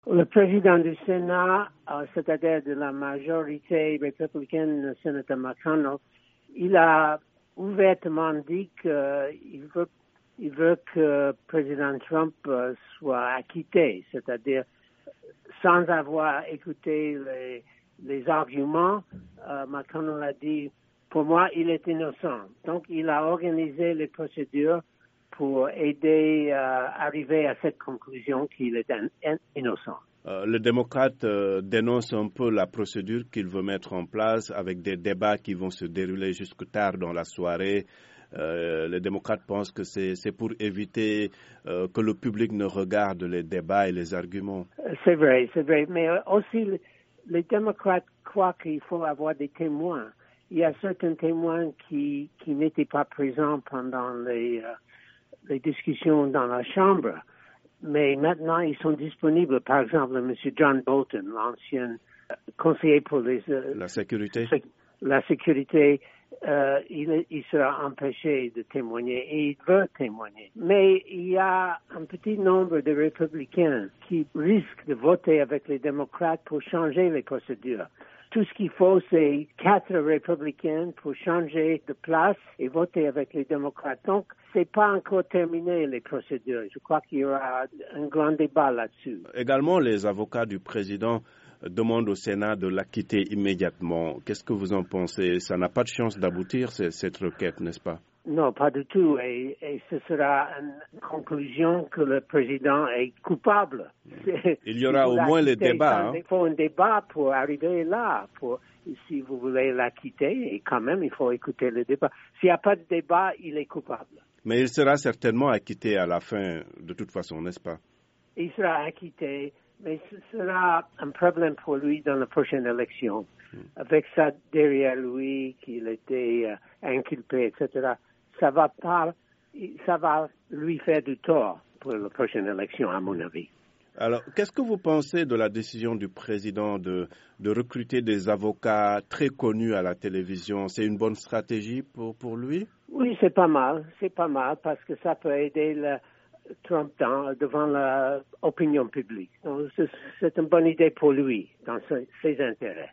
Le président du Sénat, c'est-à-dire de la majorité républicaine, le sénateur McConnell, il a ouvertement dit qu'il veut que président Trump soit acquitté, c'est-à-dire sans avoir écouté les arguments. McConnell a dit, pour moi, il est innocent. Donc, il a organisé les procédures pour aider à arriver à cette conclusion qu'il est innocent. Le démocrate dénonce un peu la procédure qu'il veut mettre en place avec des débats qui vont se dérouler jusque tard dans la soirée. Les démocrates pensent que c'est pour éviter que le public ne regarde les débats et les arguments. C'est vrai. Mais aussi, les démocrates croient qu'il faut avoir des témoins. Il y a certains témoins qui n'étaient pas présents pendant les discussions dans la Chambre. Mais maintenant, ils sont disponibles. Par exemple, M. John Bolton, l'ancien conseiller pour la sécurité. La sécurité, il sera empêché de témoigner et il veut témoigner. Mais il y a un petit nombre de républicains qui risquent de voter avec les démocrates pour changer les procédures. Tout ce qu'il faut, c'est 4 républicains pour changer de place et voter avec les démocrates. Donc, c'est pas encore terminé, les procédures. Je crois qu'il y aura un grand débat là-dessus. Également, les avocats du président demandent au Sénat de l'acquitter immédiatement. Qu'est-ce que vous en pensez? Ça n'a pas de chance d'aboutir, cette requête, n'est-ce pas? Non, pas du tout. Et ce sera une conclusion que le président est coupable. Il y aura au moins les débats. Il faut un débat pour arriver là. Si vous voulez l'acquitter, et quand même, il faut écouter le débat. S'il n'y a pas de débat, il est coupable. Mais il sera certainement acquitté à la fin, de toute façon, n'est-ce pas? Il sera acquitté, mais ce sera un problème pour lui dans la prochaine élection. Avec ça derrière lui, qu'il était inculpé, etc., ça va lui faire du tort pour la prochaine élection, à mon avis. Alors, qu'est-ce que vous pensez de la décision du président de recruter des avocats très connus à la télévision? C'est une bonne stratégie pour lui? Oui, c'est pas mal parce que ça peut aider Trump devant l'opinion publique. Donc, c'est une bonne idée pour lui, dans ses intérêts.